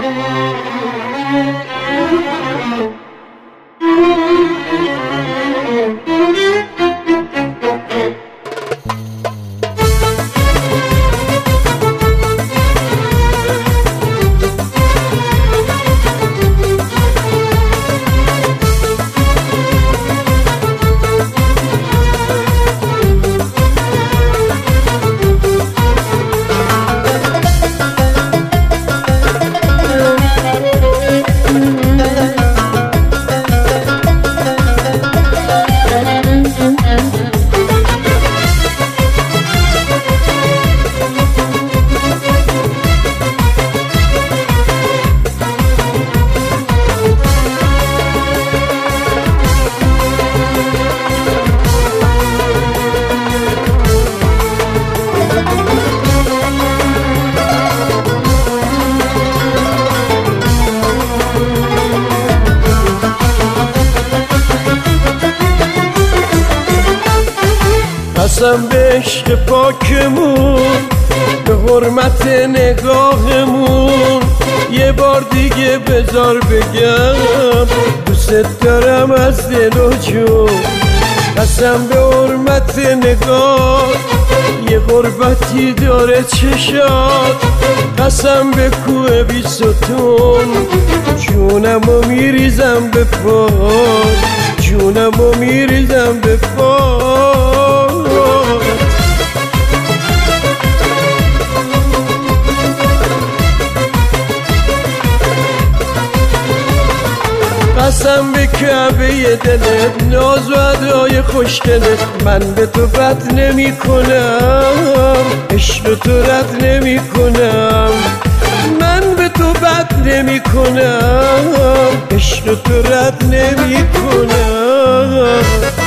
قسم به عشق پاکمون، به حرمت نگاهمون، یه بار دیگه بذار بگم دوست دارم از دل و جون. قسم به حرمت نگاه، یه غربتی داره چشات. قسم به کوه بی ستون، جونمو میریزم به پات، جونمو میریزم به پات. قسم به کعبه دلت، ناز و ادای خوشگلت، من به تو بد نمی کنم، عشق تو رد نمی کنم. من به تو بد نمی کنم، عشق تو رد نمی کنم.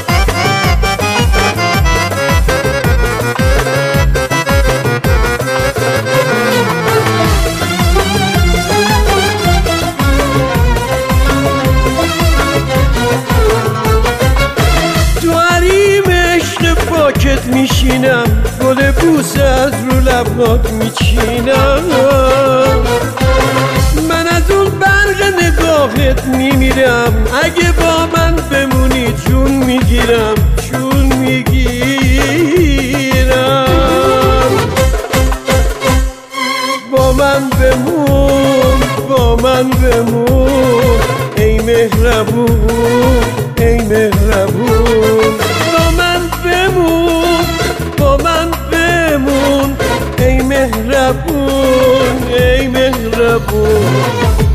میشینم، گل بوسه از رو لبات میچینم. من از اون برق نگاهت میمیرم، اگه با من بمونی جون میگیرم، جون میگیرم. با من بمون، با من بمون، ای مهربون، ای مهربون. با من بمون، با من بمون، ای مهربون، ای مهربون.